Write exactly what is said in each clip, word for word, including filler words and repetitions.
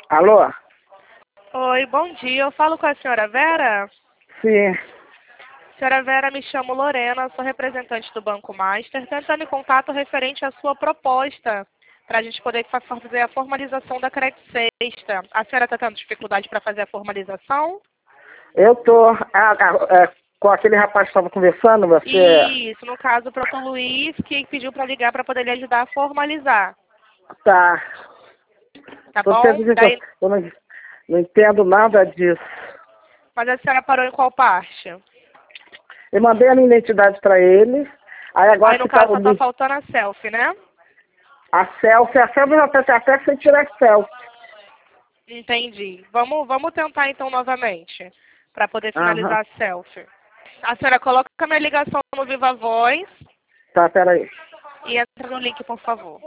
Alô? Oi, bom dia. Eu falo com a senhora Vera? Sim. Senhora Vera, me chamo Lorena, sou representante do Banco Master, tentando em contato referente à sua proposta, para a gente poder fa- fazer a formalização da Credit Sexta. A senhora está tendo dificuldade para fazer a formalização? Eu tô ah, ah, é, com aquele rapaz que estava conversando, você... Isso, no caso, o próprio Luiz, que pediu para ligar para poder lhe ajudar a formalizar. Tá. Tá Tô bom? tendo Daí, eu não, não entendo nada disso. mas a senhora parou em qual parte? Eu mandei a minha identidade para ele, aí agora Aí, no que tá caso, o só está link- faltando a selfie, né? a selfie, a selfie já tá até sem tirar selfie. Entendi. Vamos, vamos tentar então novamente, para poder Aham. finalizar a selfie. A senhora coloca a minha ligação no Viva Voz Tá, peraí. e entra no link, por favor.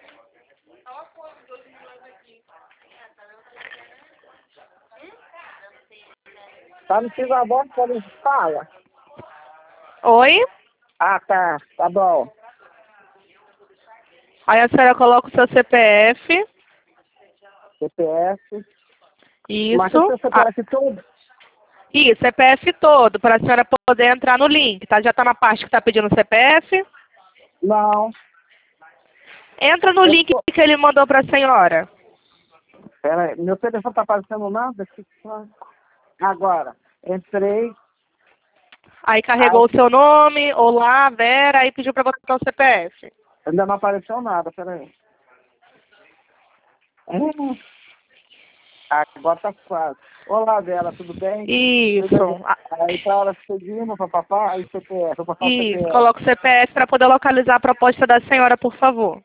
Tá no Viva Voz, quando fala? Oi? Ah, tá. Tá bom. Aí a senhora coloca o seu C P F. C P F. Mas o Isso. seu Ah, C P F tudo? isso, C P F todo, para a senhora poder entrar no link, tá? Já está na parte que está pedindo o C P F. Não. Entra no Eu link tô... que ele mandou para a senhora. Peraí, meu telefone tá aparecendo nada? Que saco. Agora, entrei. Aí Aí, carregou o seu nome, olá, Vera, aí pediu para botar o C P F. ainda não apareceu nada, peraí. Hum, agora tá quase. Olá, Vera, tudo bem? Isso. Tudo bem? Aí tá hora seguindo, papapá, aí C P F, vou passar o Isso, C P F. coloca o C P F para poder localizar a proposta da senhora, por favor.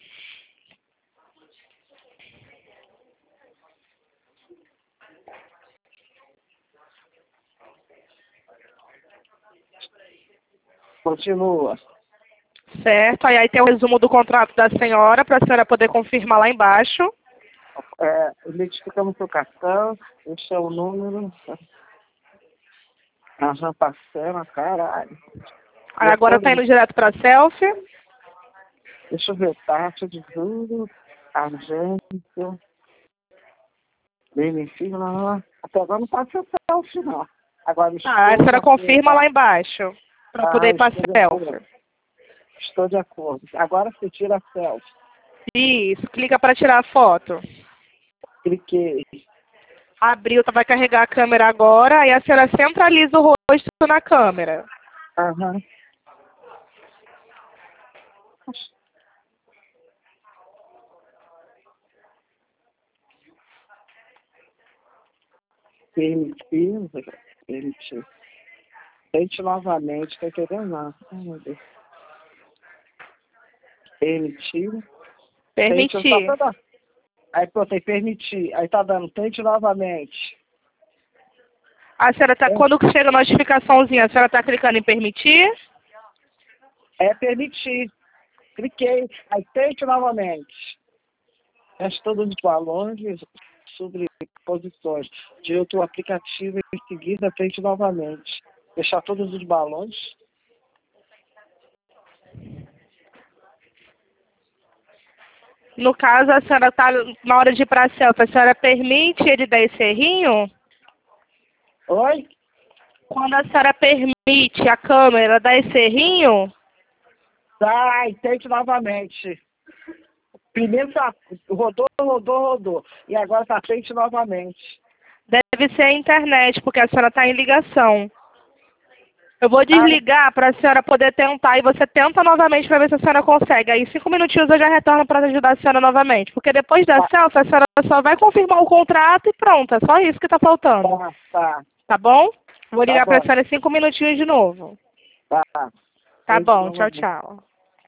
Continua. Certo, aí, aí tem o resumo do contrato da senhora, para a senhora poder confirmar lá embaixo. É, identificamos seu cartão, este é o número. Aham, parcela, caralho. Aí agora está indo direto para a selfie. Deixa eu ver, taxa de juros, agência, benefício, lá, lá, lá. Até agora não pode ser selfie, não. Agora Ah, a estou de senhora acordo. confirma lá embaixo, para poder Ah, ir para estou de a acordo. selfie. Estou de acordo. Agora você tira a selfie. Isso, clica para tirar a foto. Cliquei. Abriu, tá, vai carregar a câmera agora, aí a senhora centraliza o rosto na câmera. Aham. Permitir, permitir. Tente novamente, tá querendo não. Ai, meu Deus. Permitir. Tente, tá Permitir. toda. Aí, pô, tem permitir. Aí tá dando, tente novamente. A senhora tá, quando chega a notificaçãozinha, a senhora tá clicando em permitir? É permitir. Cliquei. Aí tente novamente. Teste todos os balões sobre posições. De outro aplicativo em seguida, tente novamente. Fechar todos os balões. No caso, a senhora tá na hora de ir para a selfie, a senhora permite ele dar esse errinho? Oi? Quando a senhora permite a câmera dar esse errinho, Tá, e tente novamente. Primeiro tá, rodou, rodou, rodou. E agora tá tente novamente. deve ser a internet, porque a senhora está em ligação. Eu vou Ah, desligar para a senhora poder tentar e você tenta novamente para ver se a senhora consegue. Aí, cinco minutinhos eu já retorno para ajudar a senhora novamente. Porque depois da tá, selfie, a senhora só vai confirmar o contrato e pronto. É só isso que está faltando. tá, tá, Tá bom? Vou tá ligar para a bom. senhora em cinco minutinhos de novo. Tá. Tá Tente bom, tchau, novamente. tchau.